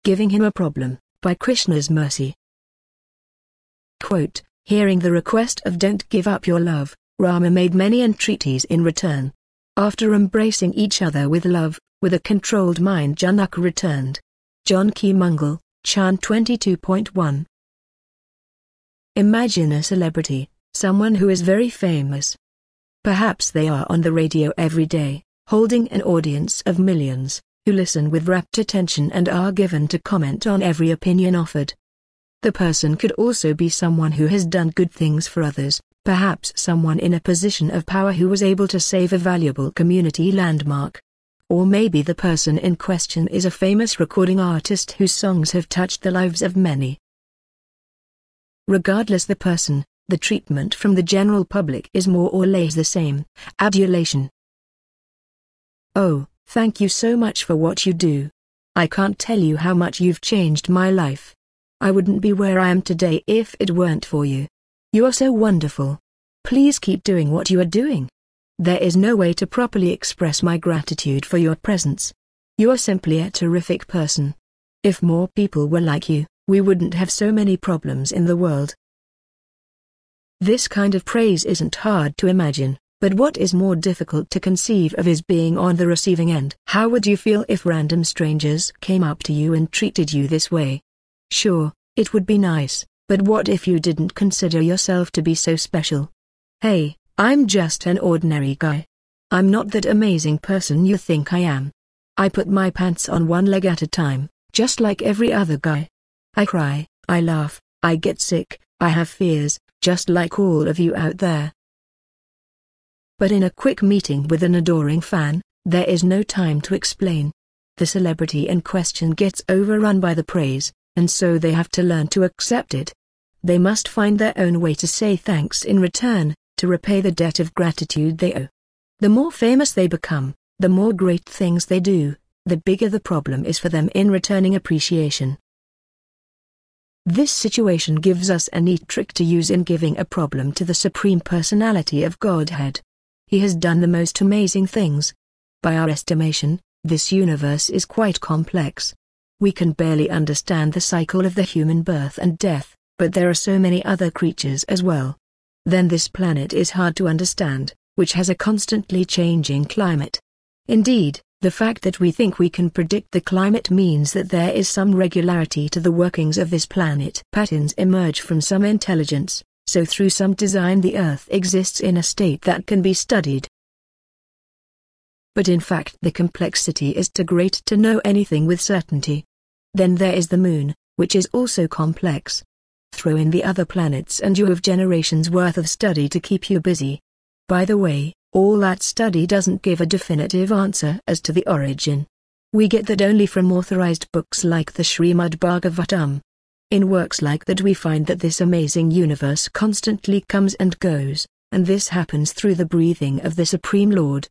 Giving him a problem, by Krishna's mercy. Quote, hearing the request of don't give up your love, Rama made many entreaties in return. After embracing each other with love, with a controlled mind Janaka returned. Janki Mangal, Chant 22.1. Imagine a celebrity, someone who is very famous. Perhaps they are on the radio every day, holding an audience of millions, who listen with rapt attention and are given to comment on every opinion offered. The person could also be someone who has done good things for others, perhaps someone in a position of power who was able to save a valuable community landmark. Or maybe the person in question is a famous recording artist whose songs have touched the lives of many. Regardless the person, the treatment from the general public is more or less the same: adulation. Oh, thank you so much for what you do. I can't tell you how much you've changed my life. I wouldn't be where I am today if it weren't for you. You are so wonderful. Please keep doing what you are doing. There is no way to properly express my gratitude for your presence. You are simply a terrific person. If more people were like you, we wouldn't have so many problems in the world. This kind of praise isn't hard to imagine, but what is more difficult to conceive of is being on the receiving end. How would you feel if random strangers came up to you and treated you this way? Sure, it would be nice, but what if you didn't consider yourself to be so special? Hey, I'm just an ordinary guy. I'm not that amazing person you think I am. I put my pants on one leg at a time, just like every other guy. I cry, I laugh, I get sick, I have fears, just like all of you out there. But in a quick meeting with an adoring fan, there is no time to explain. The celebrity in question gets overrun by the praise, and so they have to learn to accept it. They must find their own way to say thanks in return, to repay the debt of gratitude they owe. The more famous they become, the more great things they do, the bigger the problem is for them in returning appreciation. This situation gives us a neat trick to use in giving a problem to the Supreme Personality of Godhead. He has done the most amazing things. By our estimation, this universe is quite complex. We can barely understand the cycle of the human birth and death, but there are so many other creatures as well. Then this planet is hard to understand, which has a constantly changing climate. Indeed, the fact that we think we can predict the climate means that there is some regularity to the workings of this planet. Patterns emerge from some intelligence, so through some design the Earth exists in a state that can be studied. But in fact the complexity is too great to know anything with certainty. Then there is the Moon, which is also complex. Throw in the other planets and you have generations worth of study to keep you busy. By the way, all that study doesn't give a definitive answer as to the origin. We get that only from authorized books like the Srimad Bhagavatam. In works like that we find that this amazing universe constantly comes and goes, and this happens through the breathing of the Supreme Lord.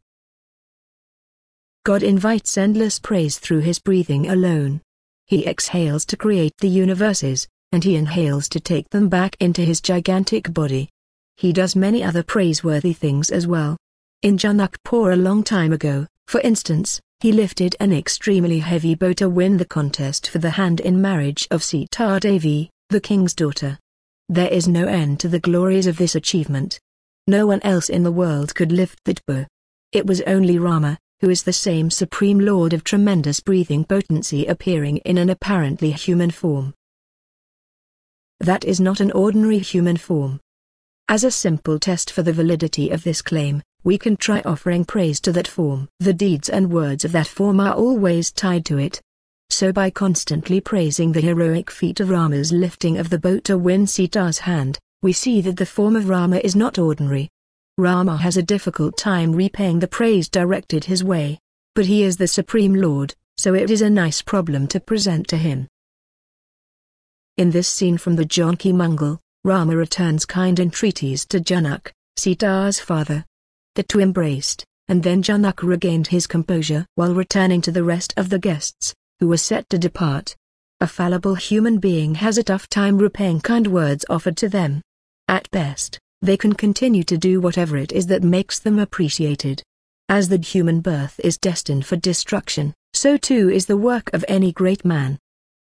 God invites endless praise through his breathing alone. He exhales to create the universes, and he inhales to take them back into his gigantic body. He does many other praiseworthy things as well. In Janakpur a long time ago, for instance, he lifted an extremely heavy bow to win the contest for the hand in marriage of Sita Devi, the king's daughter. There is no end to the glories of this achievement. No one else in the world could lift that bow. It was only Rama, who is the same Supreme Lord of tremendous breathing potency appearing in an apparently human form. That is not an ordinary human form. As a simple test for the validity of this claim, we can try offering praise to that form. The deeds and words of that form are always tied to it. So by constantly praising the heroic feat of Rama's lifting of the bow to win Sita's hand, we see that the form of Rama is not ordinary. Rama has a difficult time repaying the praise directed his way. But he is the Supreme Lord, so it is a nice problem to present to him. In this scene from the Janki Mangal, Rama returns kind entreaties to Janak, Sita's father. The two embraced, and then Janak regained his composure while returning to the rest of the guests, who were set to depart. A fallible human being has a tough time repaying kind words offered to them. At best, they can continue to do whatever it is that makes them appreciated. As the human birth is destined for destruction, so too is the work of any great man.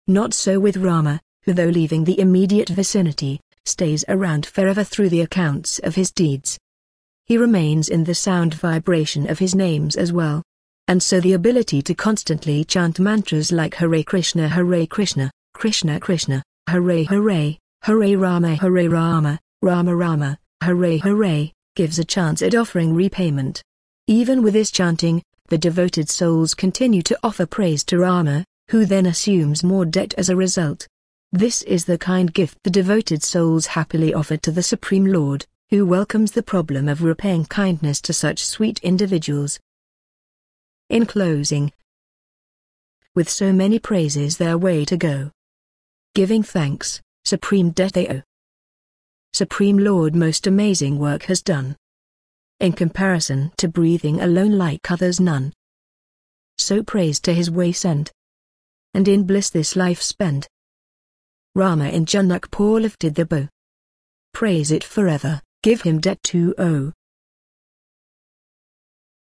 Not so with Rama, who though leaving the immediate vicinity, stays around forever through the accounts of his deeds. He remains in the sound vibration of his names as well. And so the ability to constantly chant mantras like Hare Krishna, Krishna Krishna, Hare Hare, Hare Rama, Rama Rama, Hare Hare, gives a chance at offering repayment. Even with this chanting, the devoted souls continue to offer praise to Rama, who then assumes more debt as a result. This is the kind gift the devoted souls happily offer to the Supreme Lord, who welcomes the problem of repaying kindness to such sweet individuals. In closing, with so many praises their way to go, giving thanks, supreme debt they owe. Supreme Lord, most amazing work has done. In comparison to breathing alone like others none. So praise to his way sent, and in bliss this life spent. Rama in Janakpur lifted the bow. Praise it forever, give him debt to owe.